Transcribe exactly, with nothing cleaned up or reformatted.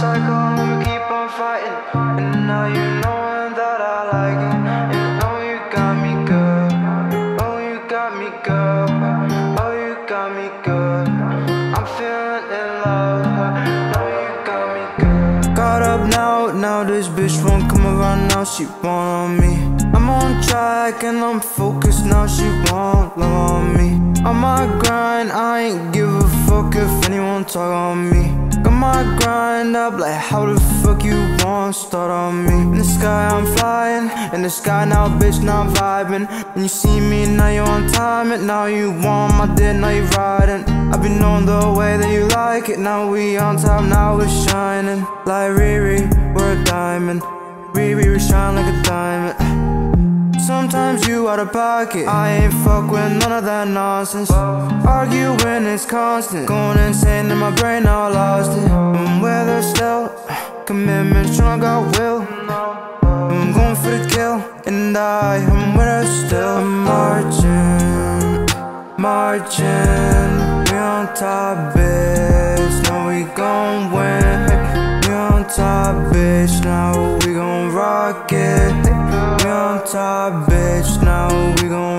cycle, I'ma keep on fighting. And now you know that I like it. And oh, you got me good. Oh, you got me good. Oh, you got me good. I'm feeling in love. Oh, you got me good. Got up now, now this bitch won't come around now. She want on me. I'm on track and I'm focused now. She won't love on me. On my grind, I ain't give a fuck if anyone talk on me. Got my grind up like how the fuck you want start on me. In the sky I'm flying, in the sky now bitch now I'm vibing. When you see me now you on time it, now you want my dick now you riding. I've been on the way that you like it, now we on top now we're shining. Like Riri, we're a diamond. Riri, we shine like a diamond. Sometimes you out of pocket, I ain't fuck with none of that nonsense. Arguing is constant, going insane in my brain, I lost it. I'm with her still, commitment strong, I got will. I'm going for the kill, and I am with her still. I'm marching, marching, we on top, bitch, now we gon' win. We on top, bitch, now we gon' rock it. We on top, bitch, now we gon'